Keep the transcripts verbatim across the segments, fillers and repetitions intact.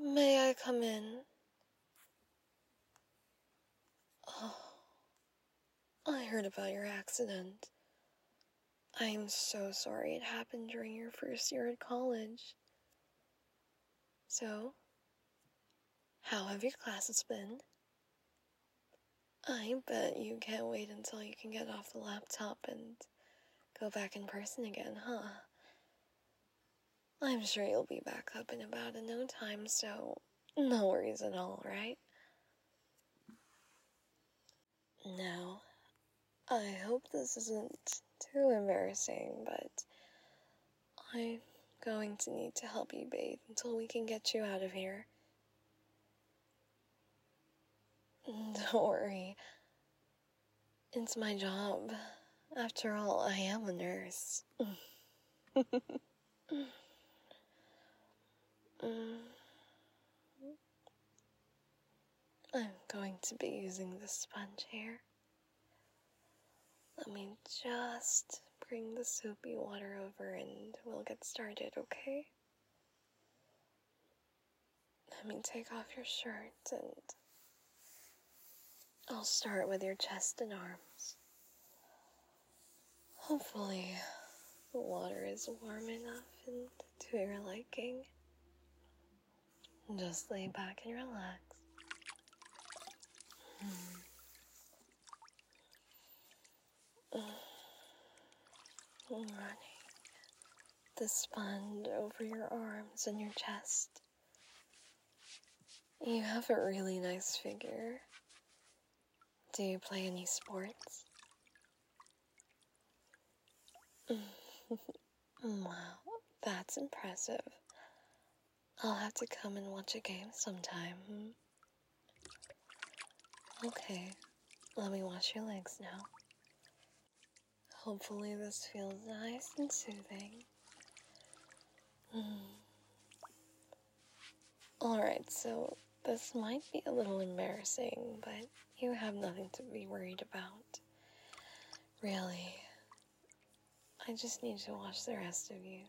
May I come in? Oh, I heard about your accident. I am so sorry it happened during your first year at college. So, how have your classes been? I bet you can't wait until you can get off the laptop and go back in person again, huh? I'm sure you'll be back up and about in no time, so no worries at all, right? Now, I hope this isn't too embarrassing, but I'm going to need to help you bathe until we can get you out of here. Don't worry. It's my job. After all, I am a nurse. mm. I'm going to be using this sponge here. Let me just bring the soapy water over and we'll get started, okay? Let me take off your shirt and I'll start with your chest and arms. Hopefully the water is warm enough and to your liking. Just lay back and relax. Hmm. Running the sponge over your arms and your chest. You have a really nice figure. Do you play any sports? Wow, that's impressive. I'll have to come and watch a game sometime. Hmm? Okay, let me wash your legs now. Hopefully this feels nice and soothing. Mm. Alright, so this might be a little embarrassing, but you have nothing to be worried about. Really, I just need to watch the rest of you.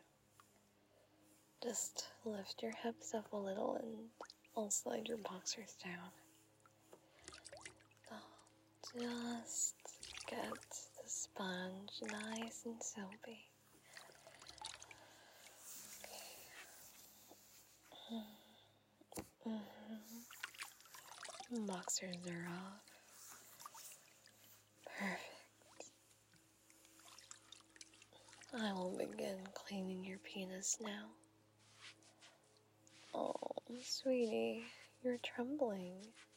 Just lift your hips up a little and I'll slide your boxers down. Just get the sponge nice and soapy. Okay. Mm-hmm. Boxers are off. Perfect. I will begin cleaning your penis now. Oh, sweetie, you're trembling.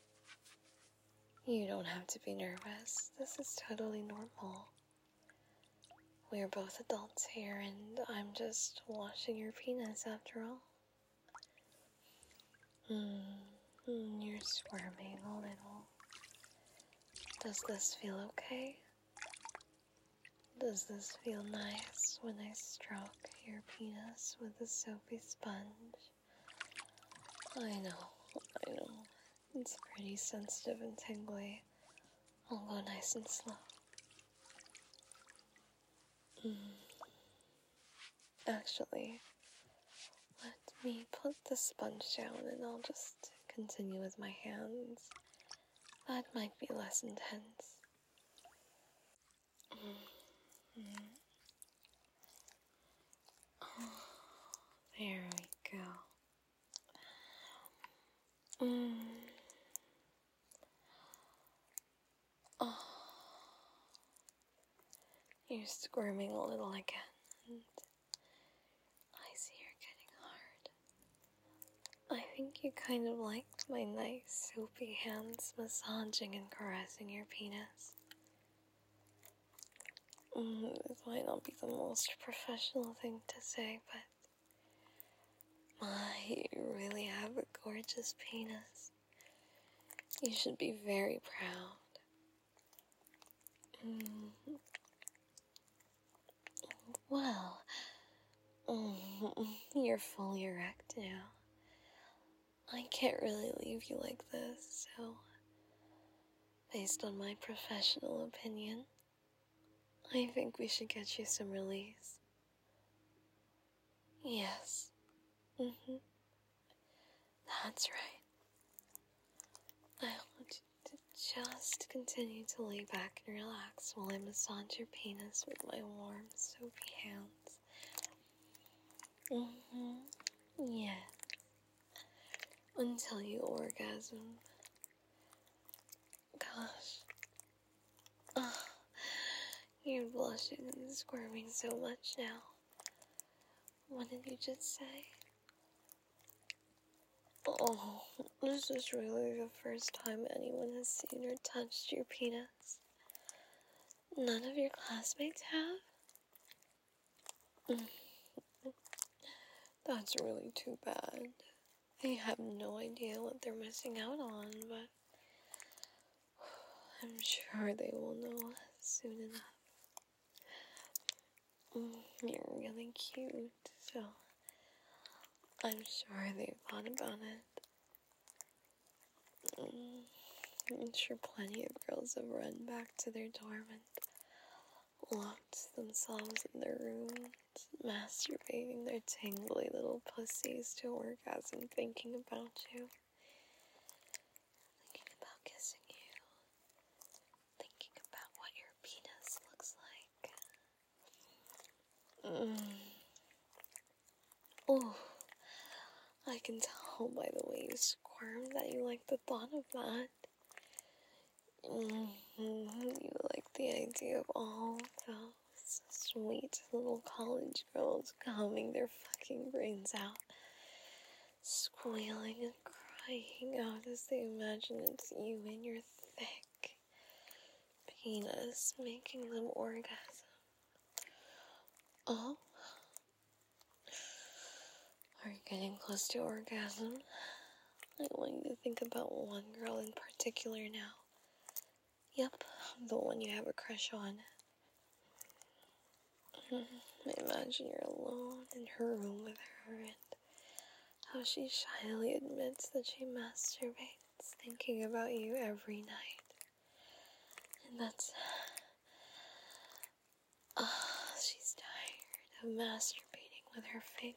You don't have to be nervous. This is totally normal. We're both adults here, and I'm just washing your penis after all. Hmm, mm, you're squirming a little. Does this feel okay? Does this feel nice when I stroke your penis with a soapy sponge? I know, I know. It's pretty sensitive and tingly. I'll go nice and slow. Mm. Actually, let me put the sponge down and I'll just continue with my hands. That might be less intense. Mm-hmm. Oh, there we go. Mm. Oh, you're squirming a little again. And I see you're getting hard. I think you kind of liked my nice soapy hands massaging and caressing your penis. Mm, this might not be the most professional thing to say, but my, you really have a gorgeous penis. You should be very proud. Mm. Well, mm, you're fully erect now. I can't really leave you like this, so based on my professional opinion, I think we should get you some release. Yes. Mm-hmm. That's right. I want you to just continue to lay back and relax while I massage your penis with my warm, soapy hands. Mm-hmm. Yeah. Until you orgasm. Gosh. Oh, you're blushing and squirming so much now. What did you just say? Oh, this is really the first time anyone has seen or touched your penis. None of your classmates have? That's really too bad. They have no idea what they're missing out on, but I'm sure they will know soon enough. You're really cute, so I'm sure they've thought about it. I'm sure plenty of girls have run back to their dorm and locked themselves in their rooms, masturbating their tingly little pussies to orgasm, thinking about you, thinking about kissing you, thinking about what your penis looks like. Mm. Oh, I can tell by the way you squirm that you like the thought of that. Mm-hmm. You like the idea of all those sweet little college girls calming their fucking brains out, squealing and crying out as they imagine it's you and your thick penis making them orgasm. Oh? Are you getting close to orgasm? I want you to think about one girl in particular now. Yep, the one you have a crush on. Imagine you're alone in her room with her and how she shyly admits that she masturbates, thinking about you every night. And that's... Ah, oh, she's tired of masturbating with her fingers.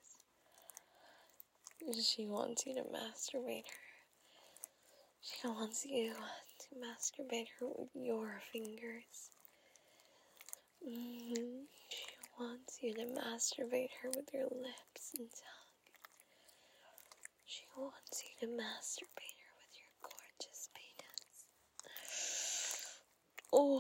She wants you to masturbate her. She wants you to masturbate her with your fingers. Mm-hmm. She wants you to masturbate her with your lips and tongue. She wants you to masturbate her with your gorgeous penis. Oh,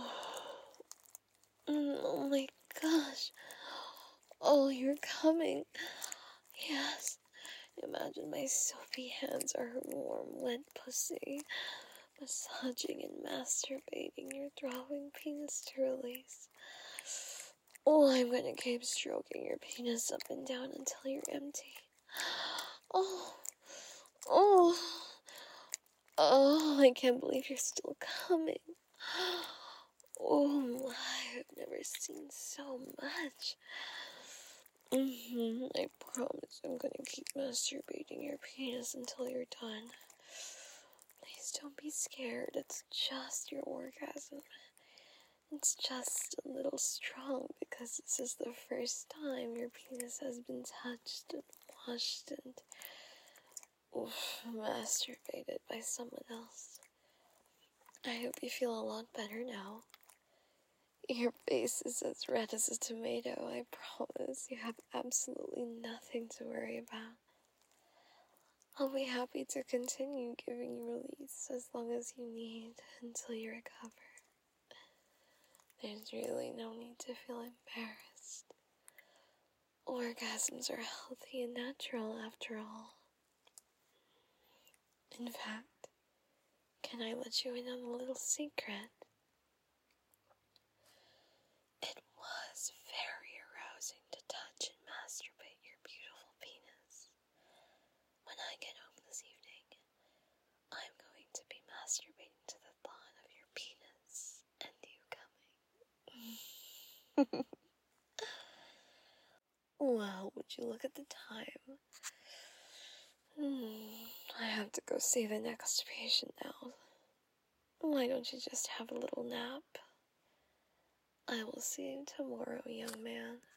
oh my gosh. Oh, you're coming. Yes. Imagine my soapy hands are her warm, wet pussy, massaging and masturbating your throbbing penis to release. Oh, I'm gonna keep stroking your penis up and down until you're empty. Oh, oh, oh, I can't believe you're still coming. Oh my, I've never seen so much. Mm-hmm. I promise I'm gonna keep masturbating your penis until you're done. Please don't be scared. It's just your orgasm. It's just a little strong because this is the first time your penis has been touched and washed and oof, masturbated by someone else. I hope you feel a lot better now. Your face is as red as a tomato. I promise you have absolutely nothing to worry about. I'll be happy to continue giving you release as long as you need until you recover. There's really no need to feel embarrassed. Orgasms are healthy and natural after all. In fact, can I let you in on a little secret? It was very arousing to touch and masturbate your beautiful penis. When I get home this evening, I'm going to be masturbating to the thought of your penis and you coming. Well, would you look at the time? Hmm, I have to go see the next patient now. Why don't you just have a little nap? I will see you tomorrow, young man.